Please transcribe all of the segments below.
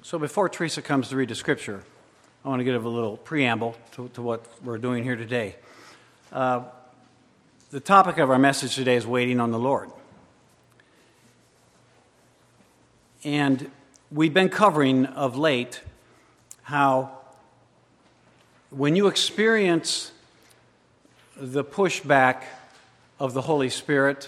So before Teresa comes to read the scripture, I want to give a little preamble to what we're doing here today. The topic of our message today is waiting on the Lord. And we've been covering of late how when you experience the pushback of the Holy Spirit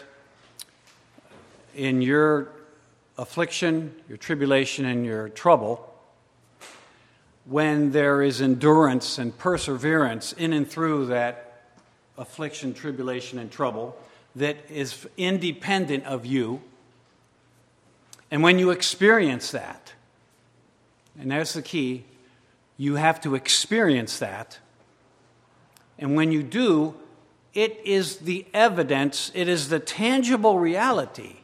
in your affliction, your tribulation, and your trouble, when there is endurance and perseverance in and through that affliction, tribulation, and trouble that is independent of you, and when you experience that, and that's the key, you have to experience that, and when you do, it is the evidence, it is the tangible reality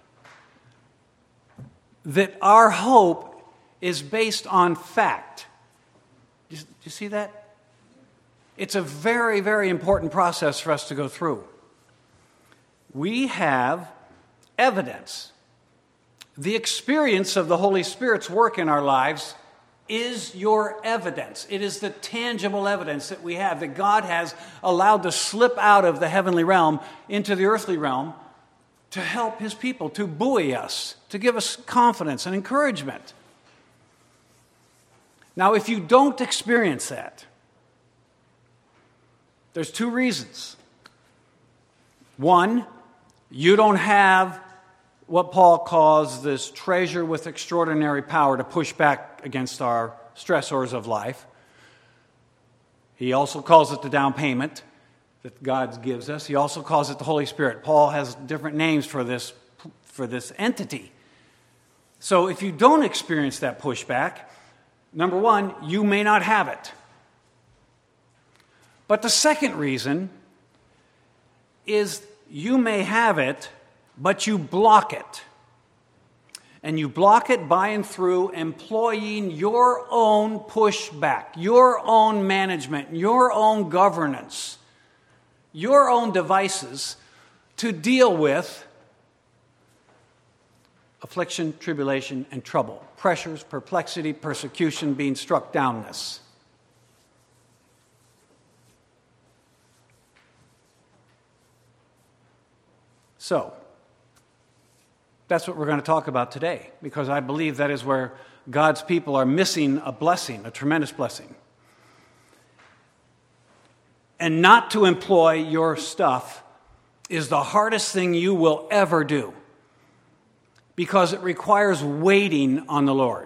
that our hope is based on fact. Do you see that? It's a very, very important process for us to go through. We have evidence. The experience of the Holy Spirit's work in our lives is your evidence. It is the tangible evidence that we have, that God has allowed to slip out of the heavenly realm into the earthly realm to help His people, to buoy us, to give us confidence and encouragement. Now, if you don't experience that, there's two reasons. One, you don't have what Paul calls this treasure with extraordinary power to push back against our stressors of life. He also calls it the down payment that God gives us. He also calls it the Holy Spirit. Paul has different names for this entity. So if you don't experience that pushback, number one, you may not have it. But the second reason is you may have it, but you block it. And you block it by and through employing your own pushback, your own management, your own governance, your own devices to deal with affliction, tribulation, and trouble. Pressures, perplexity, persecution, being struck downness. So, that's what we're going to talk about today, because I believe that is where God's people are missing a blessing, a tremendous blessing. And not to employ your stuff is the hardest thing you will ever do, because it requires waiting on the Lord.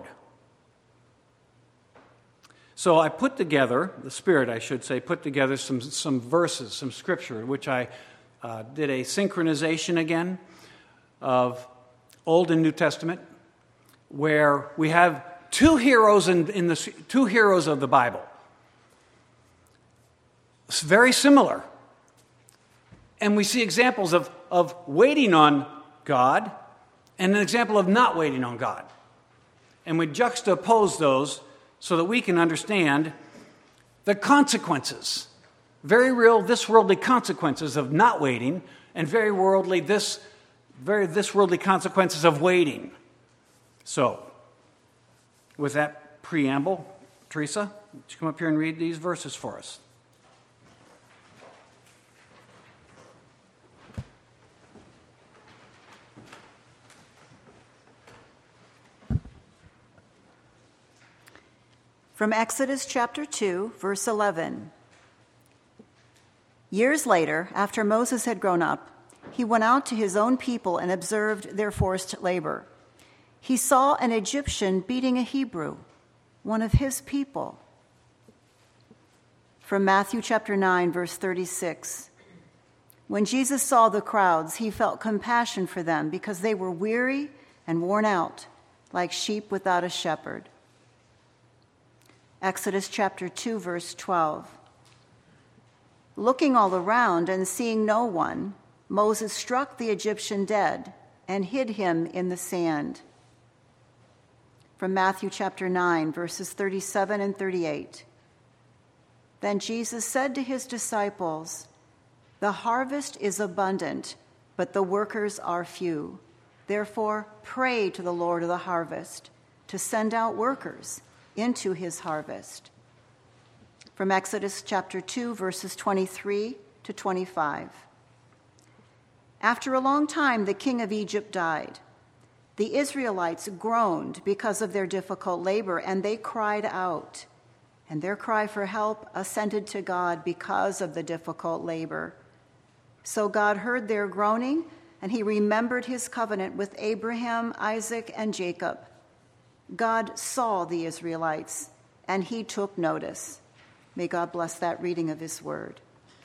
So I put together, the Spirit, I should say, put together some verses, some scripture, which I did a synchronization again of Old and New Testament, where we have two heroes in the two heroes of the Bible. It's very similar. And we see examples of waiting on God and an example of not waiting on God. And we juxtapose those so that we can understand the consequences, very real, this worldly consequences of not waiting, and very worldly, this worldly consequences of waiting. So, with that preamble, Teresa, would you come up here and read these verses for us? From Exodus chapter 2, verse 11. Years later, after Moses had grown up, he went out to his own people and observed their forced labor. He saw an Egyptian beating a Hebrew, one of his people. From Matthew chapter 9, verse 36. When Jesus saw the crowds, he felt compassion for them because they were weary and worn out, like sheep without a shepherd. Exodus chapter 2, verse 12. Looking all around and seeing no one, Moses struck the Egyptian dead and hid him in the sand. From Matthew chapter 9, verses 37 and 38. Then Jesus said to his disciples, "The harvest is abundant, but the workers are few. Therefore, pray to the Lord of the harvest to send out workers into his harvest. From Exodus chapter 2, verses 23 to 25. After a long time, the king of Egypt died. The Israelites groaned because of their difficult labor, and they cried out. And their cry for help ascended to God because of the difficult labor. So God heard their groaning, and he remembered his covenant with Abraham, Isaac, and Jacob. God saw the Israelites, and he took notice. May God bless that reading of his word.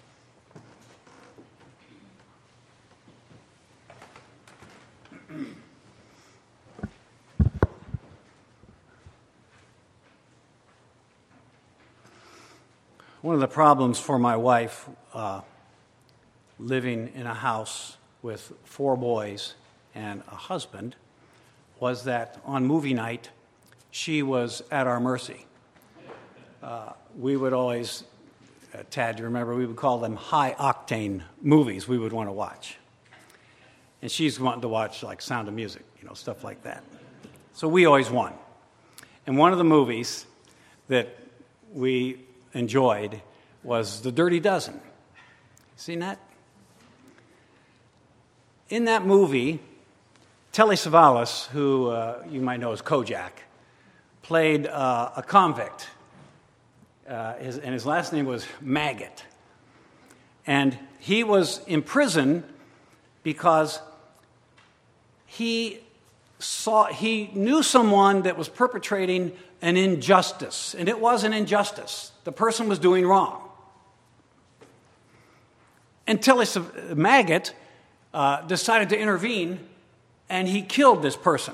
One of the problems for my wife living in a house with 4 boys and a husband was that on movie night, she was at our mercy. We would always, Tad, do you remember, we would call them high-octane movies we would want to watch. And she's wanting to watch like Sound of Music, stuff like that. So we always won. And one of the movies that we enjoyed was The Dirty Dozen. Seen that? In that movie, Telly Savalas, who you might know as Kojak, played a convict, and his last name was Maggot. And he was in prison because he knew someone that was perpetrating an injustice, and it was an injustice. The person was doing wrong. And Telly Maggot decided to intervene, and he killed this person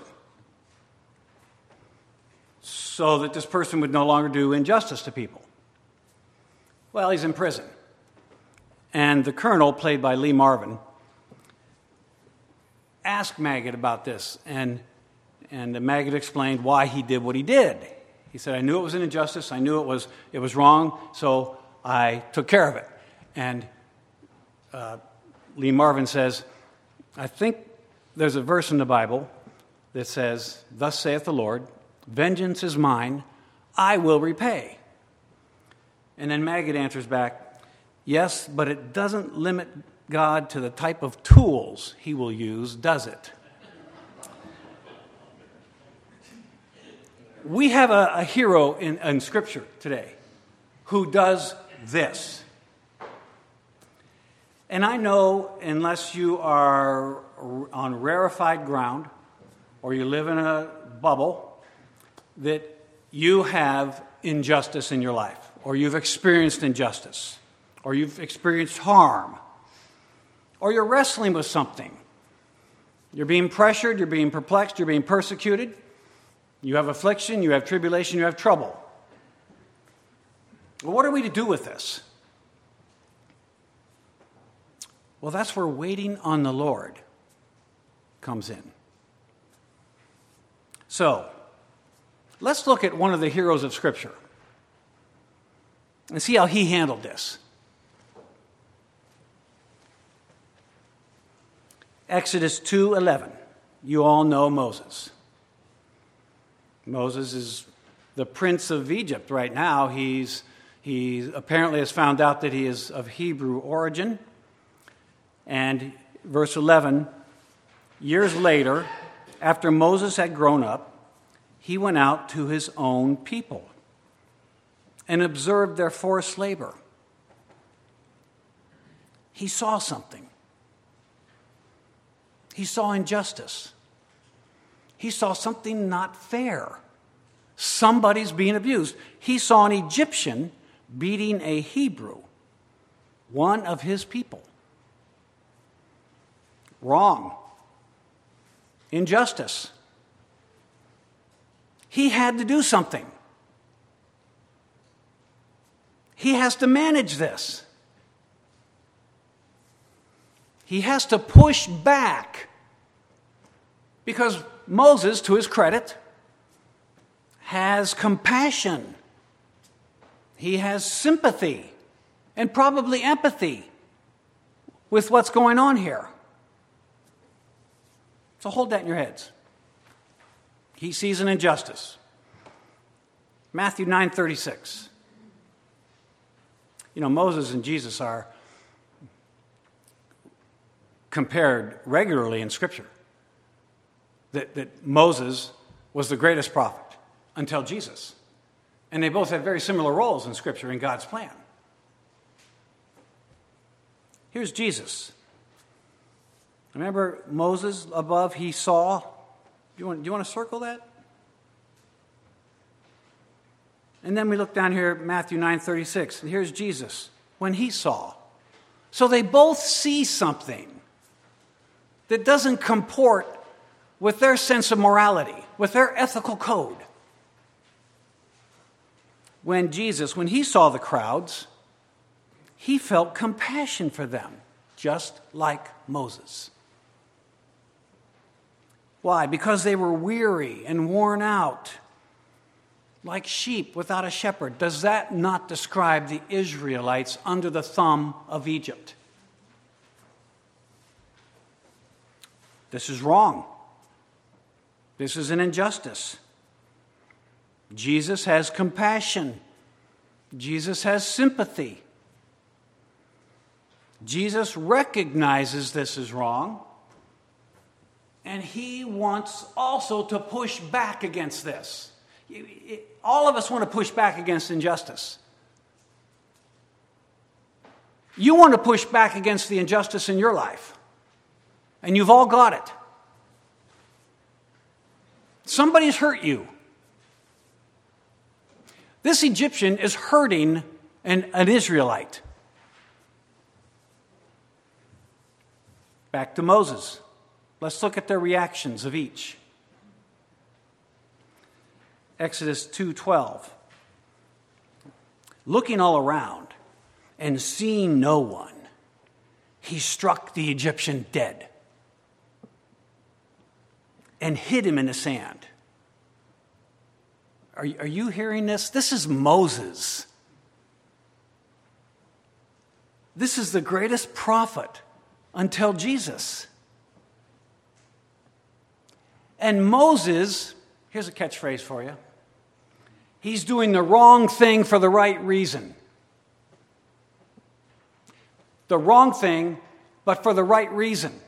so that this person would no longer do injustice to people. Well, he's in prison. And the colonel, played by Lee Marvin, asked Maggot about this, and Maggot explained why he did what he did. He said, I knew it was an injustice, I knew it was wrong, so I took care of it. And Lee Marvin says, I think there's a verse in the Bible that says, thus saith the Lord, vengeance is mine, I will repay. And then Maggot answers back, yes, but it doesn't limit God to the type of tools he will use, does it? We have a hero in Scripture today who does this. And I know, unless you are on rarefied ground or you live in a bubble, that you have injustice in your life, or you've experienced injustice, or you've experienced harm, or you're wrestling with something. You're being pressured, you're being perplexed, you're being persecuted, you have affliction, you have tribulation, you have trouble. Well, what are we to do with this? Well, that's where waiting on the Lord comes in. So, let's look at one of the heroes of Scripture and see how he handled this. Exodus 2:11. You all know Moses. Moses is the prince of Egypt right now. He apparently has found out that he is of Hebrew origin. And verse 11, years later, after Moses had grown up, he went out to his own people and observed their forced labor. He saw something. He saw injustice. He saw something not fair. Somebody's being abused. He saw an Egyptian beating a Hebrew, one of his people. Wrong. Injustice. He had to do something. He has to manage this. He has to push back. Because Moses, to his credit, has compassion. He has sympathy and probably empathy with what's going on here. So hold that in your heads. He sees an injustice. Matthew 9:36. Moses and Jesus are compared regularly in Scripture. That Moses was the greatest prophet until Jesus. And they both have very similar roles in Scripture in God's plan. Here's Jesus. Remember Moses above, he saw. Do you want to circle that? And then we look down here at Matthew 9:36, and here's Jesus when he saw. So they both see something that doesn't comport with their sense of morality, with their ethical code. When he saw the crowds, he felt compassion for them, just like Moses. Why? Because they were weary and worn out, like sheep without a shepherd. Does that not describe the Israelites under the thumb of Egypt? This is wrong. This is an injustice. Jesus has compassion. Jesus has sympathy. Jesus recognizes this is wrong, and he wants also to push back against this. All of us want to push back against injustice. You want to push back against the injustice in your life, and you've all got it. Somebody's hurt you. This Egyptian is hurting an Israelite. Back to Moses. Let's look at the reactions of each. Exodus 2:12. Looking all around and seeing no one, he struck the Egyptian dead and hid him in the sand. Are you hearing this? This is Moses. This is the greatest prophet until Jesus. And Moses, here's a catchphrase for you. He's doing the wrong thing for the right reason. The wrong thing, but for the right reason.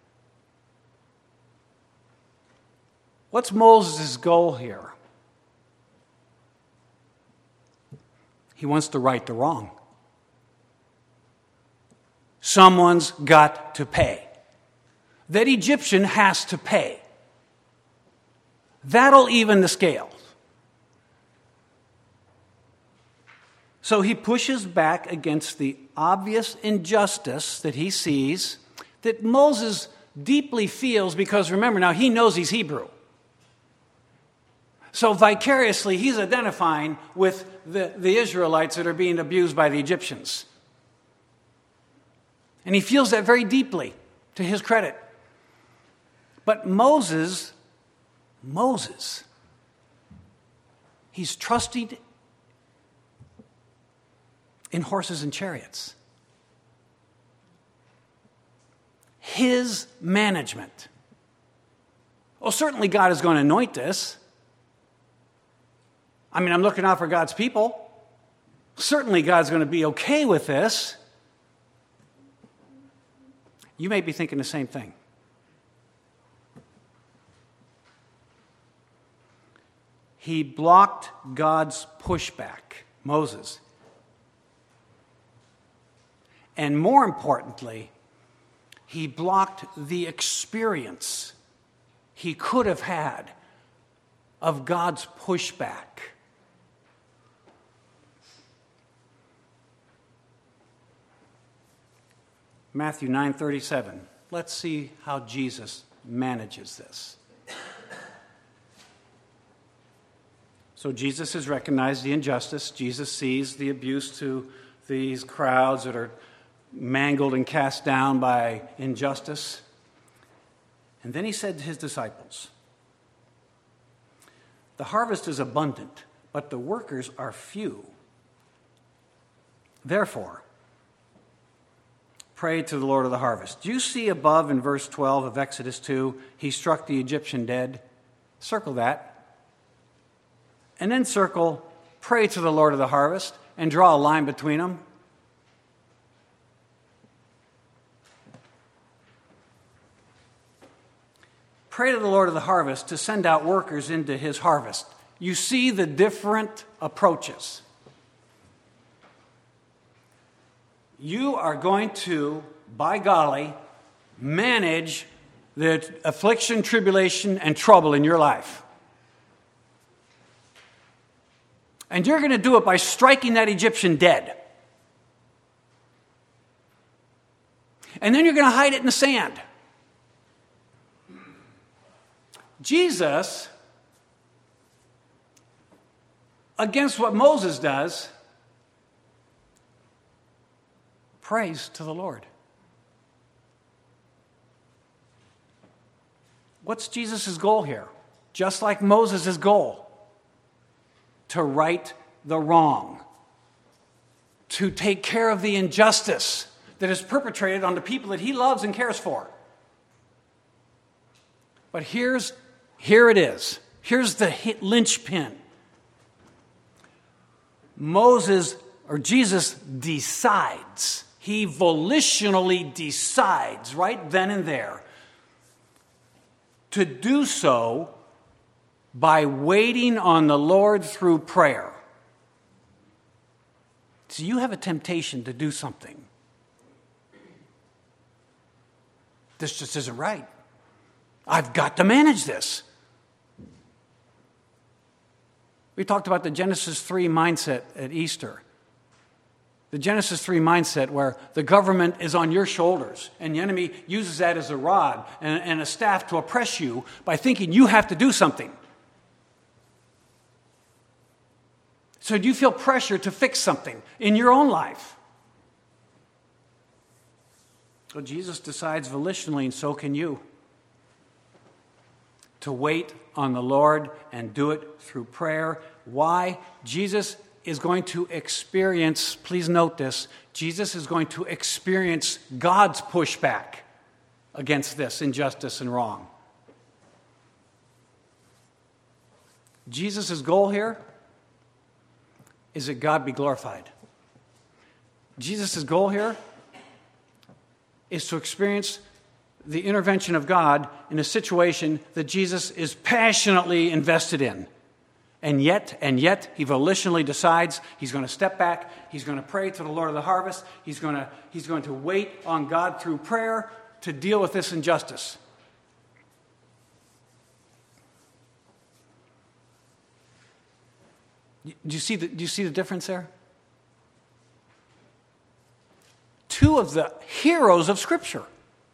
What's Moses' goal here? He wants to right the wrong. Someone's got to pay. That Egyptian has to pay. That'll even the scales. So he pushes back against the obvious injustice that he sees, that Moses deeply feels, because remember now, he knows he's Hebrew. So vicariously, he's identifying with the Israelites that are being abused by the Egyptians. And he feels that very deeply, to his credit. But Moses, he's trusting in horses and chariots. His management. Oh, certainly God is going to anoint this. I'm looking out for God's people. Certainly God's going to be okay with this. You may be thinking the same thing. He blocked God's pushback, Moses. And more importantly, he blocked the experience he could have had of God's pushback. Matthew 9:37. Let's see how Jesus manages this. So Jesus has recognized the injustice. Jesus sees the abuse to these crowds that are mangled and cast down by injustice. And then he said to his disciples, "The harvest is abundant, but the workers are few. Therefore, pray to the Lord of the harvest." Do you see above in verse 12 of Exodus 2, he struck the Egyptian dead? Circle that. And then circle, pray to the Lord of the harvest, and draw a line between them. Pray to the Lord of the harvest to send out workers into his harvest. You see the different approaches. You are going to, by golly, manage the affliction, tribulation, and trouble in your life. And you're going to do it by striking that Egyptian dead. And then you're going to hide it in the sand. Jesus, against what Moses does, prays to the Lord. What's Jesus' goal here? Just like Moses' goal. To right the wrong. To take care of the injustice that is perpetrated on the people that he loves and cares for. But here it is. Here's the linchpin. Jesus decides. He volitionally decides right then and there to do so by waiting on the Lord through prayer. So you have a temptation to do something. This just isn't right. I've got to manage this. We talked about the Genesis 3 mindset at Easter. The Genesis 3 mindset where the government is on your shoulders and the enemy uses that as a rod and a staff to oppress you by thinking you have to do something. So do you feel pressure to fix something in your own life? Well, Jesus decides volitionally, and so can you, to wait on the Lord and do it through prayer. Why? Jesus is going to experience, please note this, Jesus is going to experience God's pushback against this injustice and wrong. Jesus' goal here is that God be glorified. Jesus' goal here is to experience the intervention of God in a situation that Jesus is passionately invested in. And yet, he volitionally decides he's going to step back, he's going to pray to the Lord of the harvest, he's going to wait on God through prayer to deal with this injustice. Do you see the difference there? Two of the heroes of Scripture.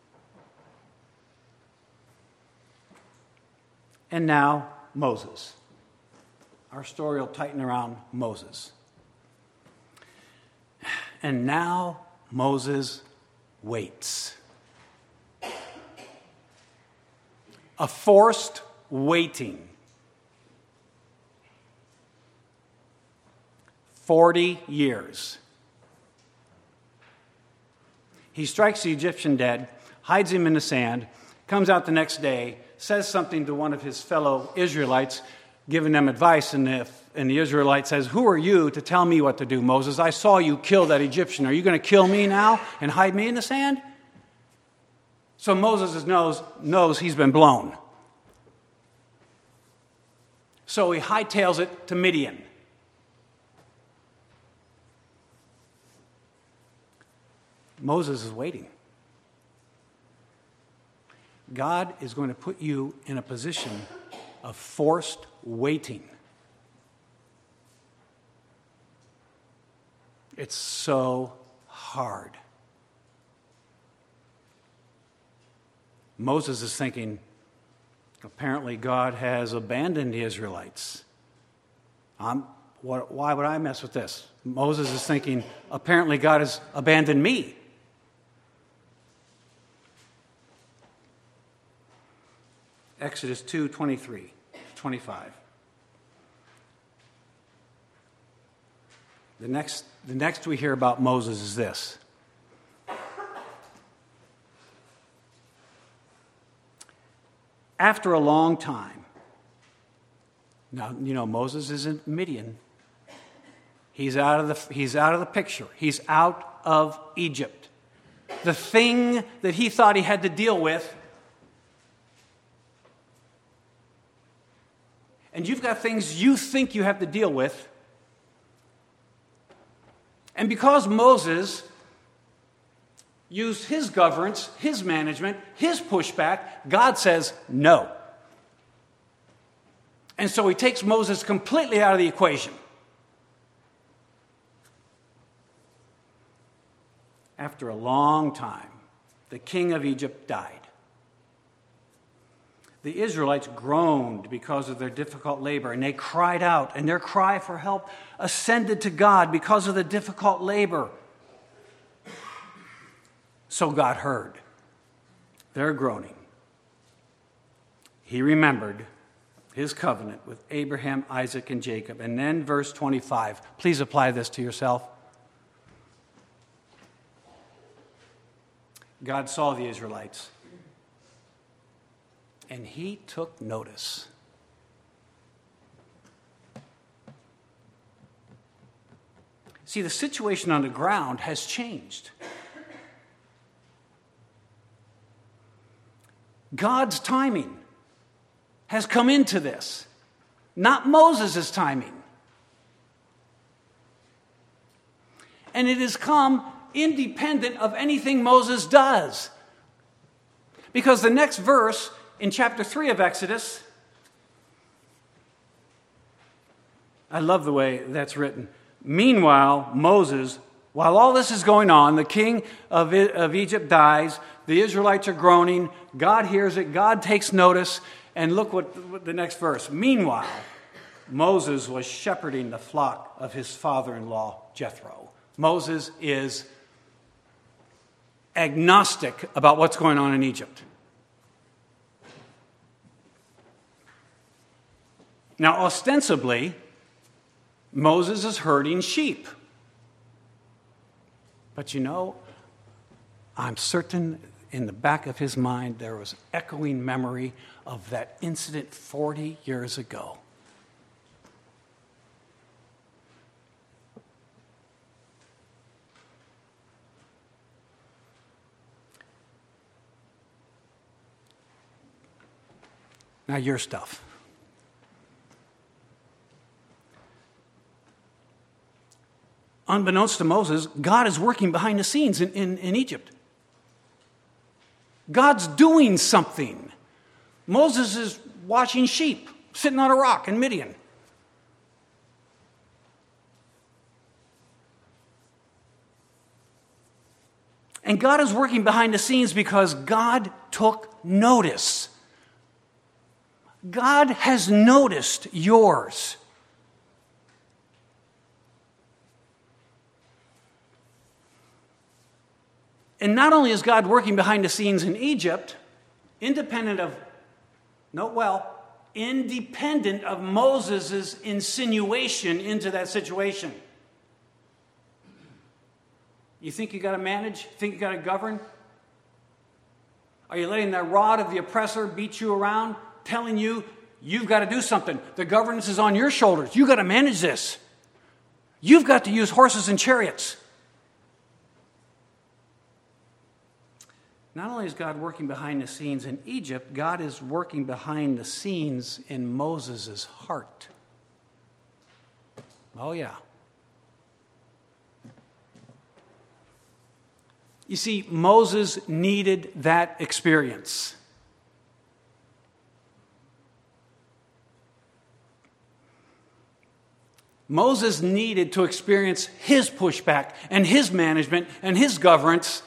And now, Moses. Our story will tighten around Moses. And now, Moses waits. A forced waiting. 40 years. He strikes the Egyptian dead, hides him in the sand, comes out the next day, says something to one of his fellow Israelites, giving them advice, and the Israelite says, "Who are you to tell me what to do, Moses? I saw you kill that Egyptian. Are you going to kill me now and hide me in the sand?" So Moses knows he's been blown. So he hightails it to Midian. Moses is waiting. God is going to put you in a position of forced waiting. It's so hard. Moses is thinking, apparently God has abandoned the Israelites. Why would I mess with this? Moses is thinking, apparently God has abandoned me. Exodus 2:23, 25. The next we hear about Moses is this. After a long time, Now, Moses is in Midian. He's out of the picture. He's out of Egypt. The thing that he thought he had to deal with. And you've got things you think you have to deal with. And because Moses used his governance, his management, his pushback, God says no. And so he takes Moses completely out of the equation. After a long time, the king of Egypt died. The Israelites groaned because of their difficult labor, and they cried out, and their cry for help ascended to God because of the difficult labor. So God heard their groaning. He remembered his covenant with Abraham, Isaac, and Jacob. And then verse 25. Please apply this to yourself. God saw the Israelites, and he took notice. See, the situation on the ground has changed. God's timing has come into this, not Moses' timing. And it has come independent of anything Moses does. Because the next verse in chapter 3 of Exodus, I love the way that's written. Meanwhile, Moses, while all this is going on, the king of Egypt dies, the Israelites are groaning, God hears it, God takes notice, and look what the next verse. Meanwhile, Moses was shepherding the flock of his father-in-law, Jethro. Moses is agnostic about what's going on in Egypt. Now, ostensibly, Moses is herding sheep. But I'm certain in the back of his mind there was echoing memory of that incident 40 years ago. Now, your stuff. Unbeknownst to Moses, God is working behind the scenes in Egypt. God's doing something. Moses is watching sheep, sitting on a rock in Midian. And God is working behind the scenes because God took notice. God has noticed yours. And not only is God working behind the scenes in Egypt, independent of Moses' insinuation into that situation. You think you got to manage? Think you got to govern? Are you letting that rod of the oppressor beat you around, telling you you've got to do something? The governance is on your shoulders. You've got to manage this. You've got to use horses and chariots. Not only is God working behind the scenes in Egypt, God is working behind the scenes in Moses' heart. Oh, yeah. You see, Moses needed that experience. Moses needed to experience his pushback and his management and his governance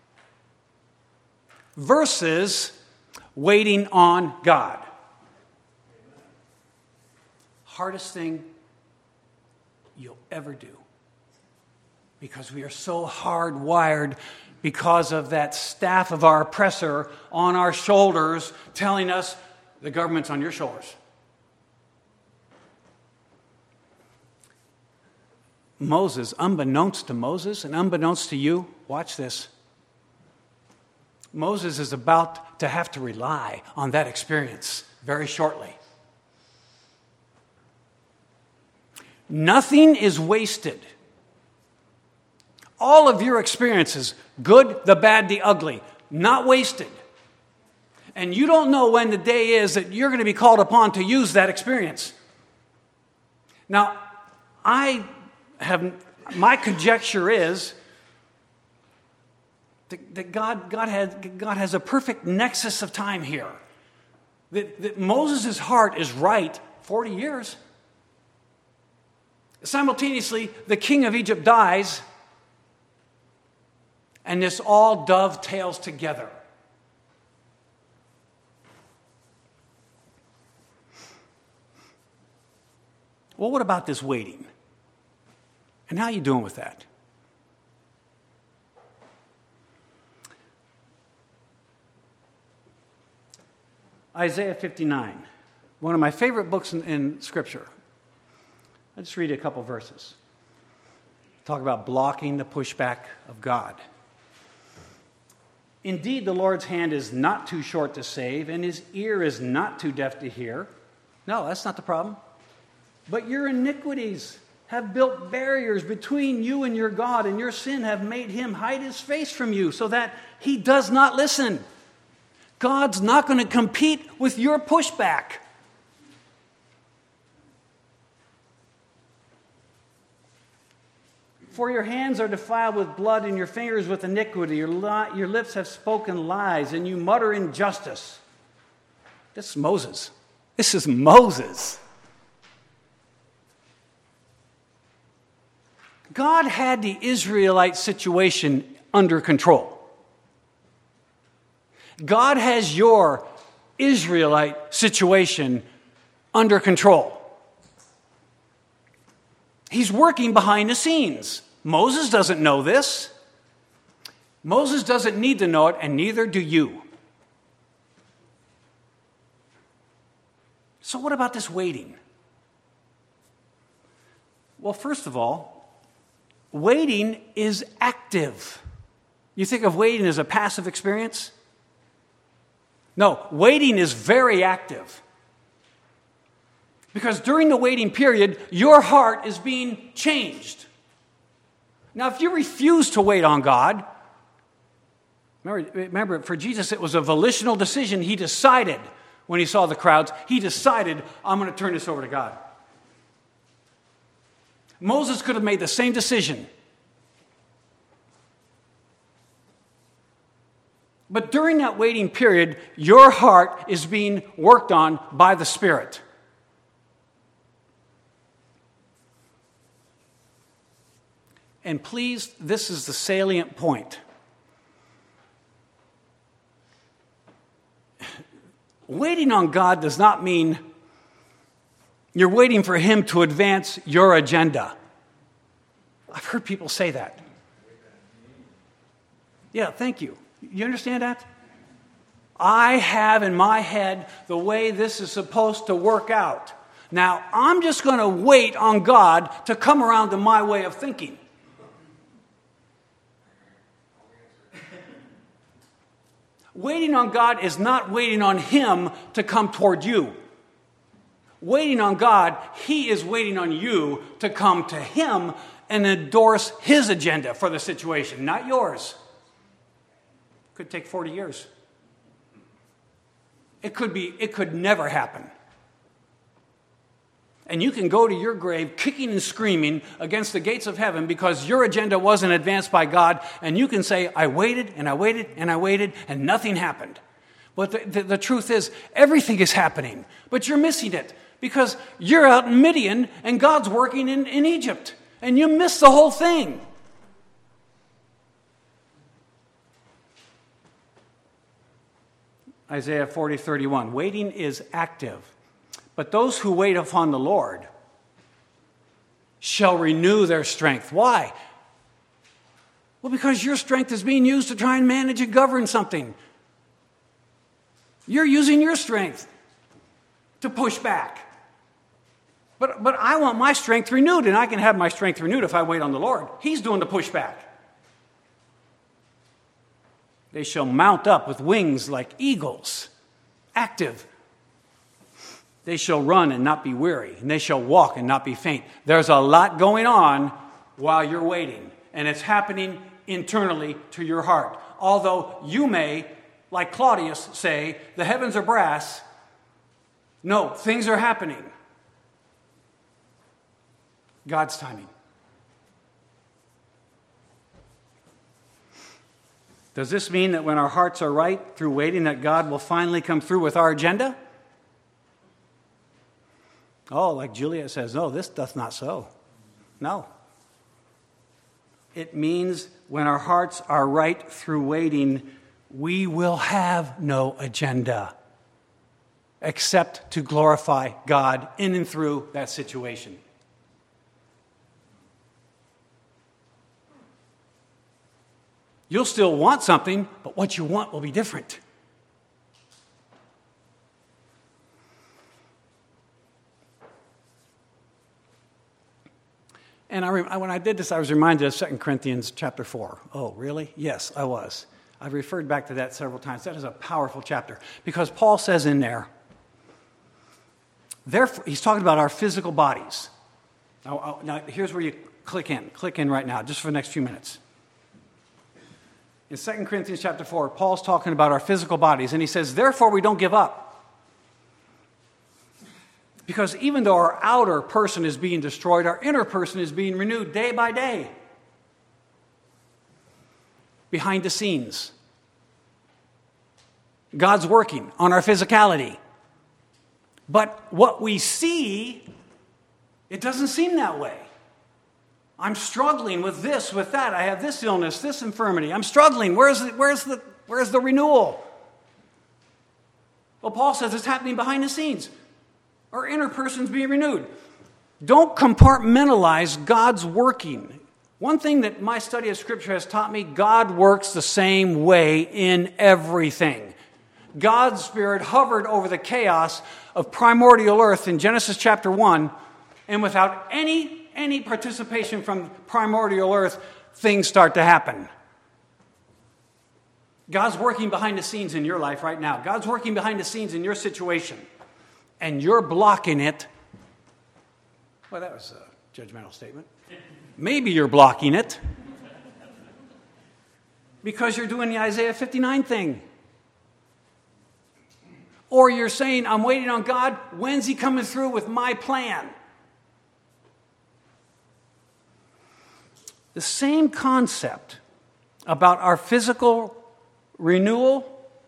versus waiting on God. Hardest thing you'll ever do. Because we are so hardwired because of that staff of our oppressor on our shoulders telling us the government's on your shoulders. Moses, unbeknownst to Moses and unbeknownst to you, watch this. Moses is about to have to rely on that experience very shortly. Nothing is wasted. All of your experiences, good, the bad, the ugly, not wasted. And you don't know when the day is that you're going to be called upon to use that experience. Now, my conjecture is that God has a perfect nexus of time here. That Moses' heart is right 40 years. Simultaneously, the king of Egypt dies, and this all dovetails together. Well, what about this waiting? And how are you doing with that? Isaiah 59, one of my favorite books in Scripture. I'll just read a couple verses. Talk about blocking the pushback of God. Indeed, the Lord's hand is not too short to save, and his ear is not too deaf to hear. No, that's not the problem. But your iniquities have built barriers between you and your God, and your sin have made him hide his face from you so that he does not listen. God's not going to compete with your pushback. For your hands are defiled with blood and your fingers with iniquity. Your lips have spoken lies and you mutter injustice. This is Moses. This is Moses. God had the Israelite situation under control. God has your Israelite situation under control. He's working behind the scenes. Moses doesn't know this. Moses doesn't need to know it, and neither do you. So what about this waiting? Well, first of all, waiting is active. You think of waiting as a passive experience? No, waiting is very active. Because during the waiting period, your heart is being changed. Now, if you refuse to wait on God, remember, for Jesus, it was a volitional decision. He decided, when he saw the crowds, he decided, I'm going to turn this over to God. Moses could have made the same decision. But during that waiting period, your heart is being worked on by the Spirit. And please, this is the salient point. Waiting on God does not mean you're waiting for him to advance your agenda. I've heard people say that. Yeah, thank you. You understand that? I have in my head the way this is supposed to work out. Now, I'm just going to wait on God to come around to my way of thinking. Waiting on God is not waiting on him to come toward you. Waiting on God, he is waiting on you to come to him and endorse his agenda for the situation, not yours. Could take 40 years. It could never happen. And you can go to your grave kicking and screaming against the gates of heaven because your agenda wasn't advanced by God, and you can say, I waited and I waited and I waited and nothing happened. But the truth is, everything is happening, but you're missing it because you're out in Midian and God's working in Egypt, and you miss the whole thing. Isaiah 40:31, waiting is active. But those who wait upon the Lord shall renew their strength. Why? Well, because your strength is being used to try and manage and govern something. You're using your strength to push back. But I want my strength renewed, and I can have my strength renewed if I wait on the Lord. He's doing the pushback. They shall mount up with wings like eagles. Active. They shall run and not be weary, and they shall walk and not be faint. There's a lot going on while you're waiting, and it's happening internally to your heart. Although you may, like Claudius, say, the heavens are brass, no, things are happening. God's timing. Does this mean that when our hearts are right through waiting that God will finally come through with our agenda? Oh, like Juliet says, no, this doth not so. No. It means when our hearts are right through waiting, we will have no agenda except to glorify God in and through that situation. You'll still want something, but what you want will be different. And when I did this, I was reminded of 2 Corinthians chapter 4. Oh, really? Yes, I was. I've referred back to that several times. That is a powerful chapter because Paul says in there, therefore, he's talking about our physical bodies. Now, here's where you click in right now, just for the next few minutes. In 2 Corinthians chapter 4, Paul's talking about our physical bodies, and he says, therefore we don't give up. Because even though our outer person is being destroyed, our inner person is being renewed day by day. Behind the scenes. God's working on our physicality. But what we see, it doesn't seem that way. I'm struggling with this, with that. I have this illness, this infirmity. I'm struggling. Where's the renewal? Well, Paul says it's happening behind the scenes. Our inner person's being renewed. Don't compartmentalize God's working. One thing that my study of Scripture has taught me, God works the same way in everything. God's Spirit hovered over the chaos of primordial earth in Genesis chapter 1, and without any participation from primordial earth, things start to happen. God's working behind the scenes in your life right now. God's working behind the scenes in your situation. And you're blocking it. Well, that was a judgmental statement. Maybe you're blocking it because you're doing the Isaiah 59 thing. Or you're saying, I'm waiting on God. When's he coming through with my plan? The same concept about our physical renewal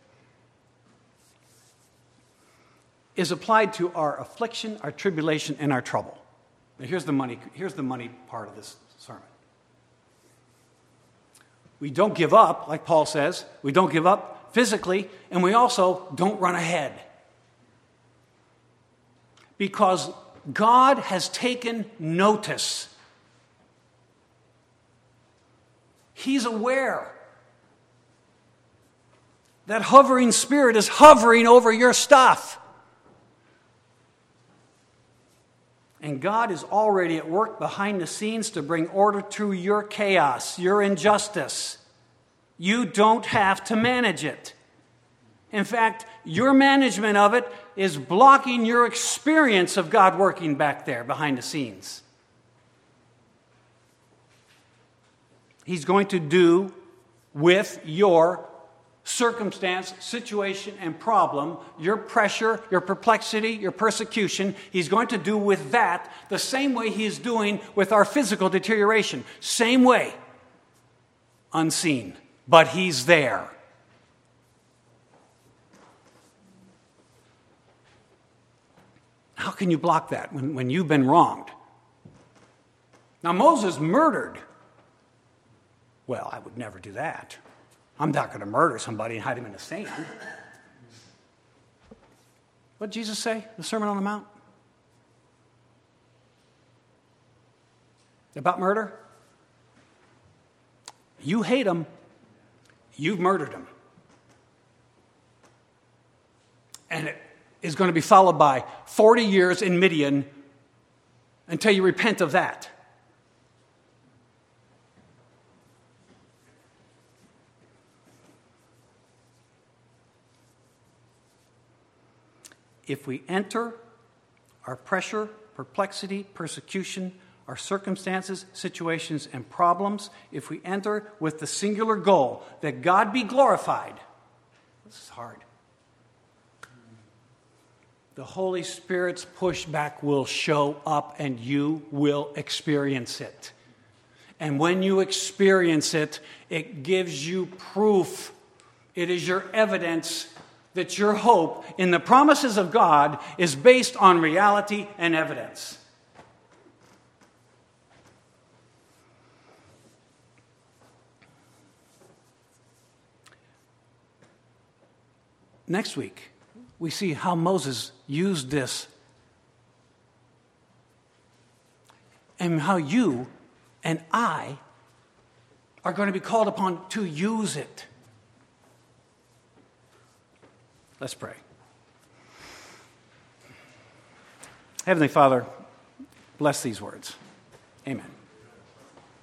is applied to our affliction, our tribulation, and our trouble. Now here's the money part of this sermon. We don't give up, like Paul says. We don't give up physically, and we also don't run ahead. Because God has taken notice. He's aware that hovering spirit is hovering over your stuff. And God is already at work behind the scenes to bring order to your chaos, your injustice. You don't have to manage it. In fact, your management of it is blocking your experience of God working back there behind the scenes. He's going to do with your circumstance, situation, and problem, your pressure, your perplexity, your persecution. He's going to do with that the same way he is doing with our physical deterioration. Same way. Unseen. But he's there. How can you block that when you've been wronged? Now, Moses murdered. Well, I would never do that. I'm not going to murder somebody and hide him in the sand. What did Jesus say? The Sermon on the Mount? About murder? You hate him. You've murdered him. And it is going to be followed by 40 years in Midian until you repent of that. If we enter our pressure, perplexity, persecution, our circumstances, situations, and problems, if we enter with the singular goal that God be glorified, this is hard. The Holy Spirit's pushback will show up and you will experience it. And when you experience it, it gives you proof. It is your evidence that your hope in the promises of God is based on reality and evidence. Next week, we see how Moses used this and how you and I are going to be called upon to use it. Let's pray. Heavenly Father, bless these words. Amen.